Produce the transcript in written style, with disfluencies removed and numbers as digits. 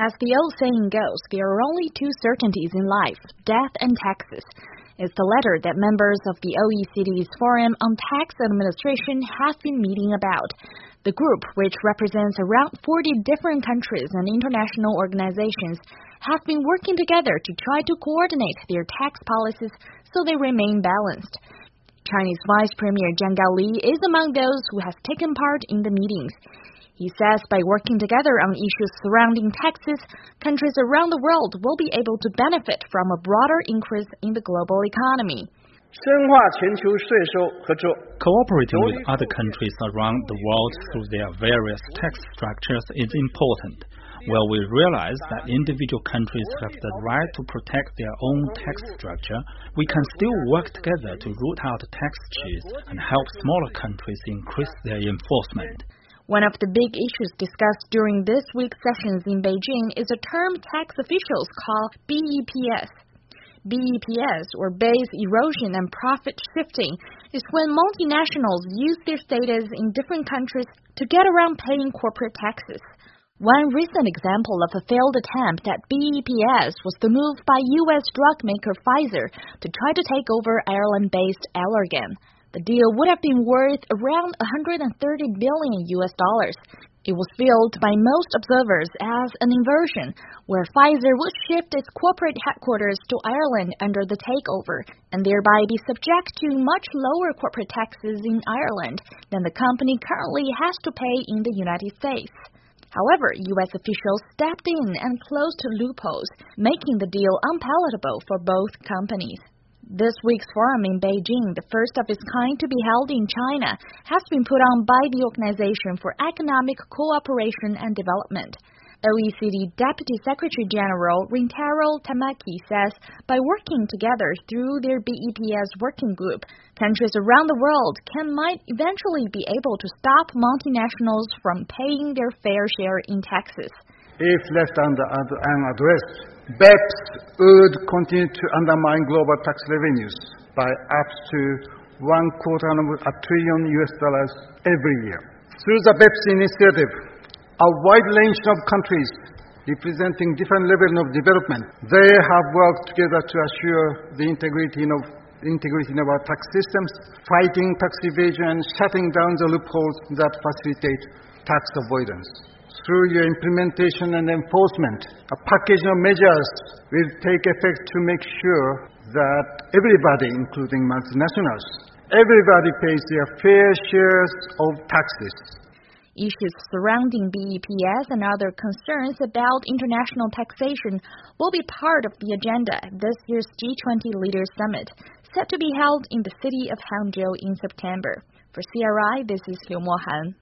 As the old saying goes, there are only two certainties in life, death and taxes. It's the latter that members of the OECD's Forum on Tax Administration have been meeting about. The group, which represents around 40 different countries and international organizations, have been working together to try to coordinate their tax policies so they remain balanced. Chinese Vice Premier Zhang Gaoli is among those who has taken part in the meetings. He says by working together on issues surrounding taxes, countries around the world will be able to benefit from a broader increase in the global economy. Cooperating with other countries around the world through their various tax structures is important. While we realize that individual countries have the right to protect their own tax structure, we can still work together to root out tax cheats and help smaller countries increase their enforcement. One of the big issues discussed during this week's sessions in Beijing is a term tax officials call BEPS. BEPS, or Base Erosion and Profit Shifting, is when multinationals use their status in different countries to get around paying corporate taxes. One recent example of a failed attempt at BEPS was the move by U.S. drug maker Pfizer to try to take over Ireland-based Allergan. The deal would have been worth around $130 billion. It was viewed by most observers as an inversion, where Pfizer would shift its corporate headquarters to Ireland under the takeover, and thereby be subject to much lower corporate taxes in Ireland than the company currently has to pay in the United States. However, U.S. officials stepped in and closed loopholes, making the deal unpalatable for both companies. This week's forum in Beijing, the first of its kind to be held in China, has been put on by the Organization for Economic Cooperation and Development. OECD Deputy Secretary General Rintaro Tamaki says by working together through their BEPS working group, countries around the world might eventually be able to stop multinationals from paying their fair share in taxes. If left unaddressed, BEPS would continue to undermine global tax revenues by up to $250 billion every year. Through the BEPS initiative, a wide range of countries representing different levels of development, they have worked together to assure the integrity of our tax systems, fighting tax evasion and shutting down the loopholes that facilitate tax avoidance. Through your implementation and enforcement, a package of measures will take effect to make sure that everybody, including multinationals, everybody pays their fair shares of taxes. Issues surrounding BEPS and other concerns about international taxation will be part of the agenda at this year's G20 Leaders Summit, set to be held in the city of Hangzhou in September. For CRI, this is Liu Mohan.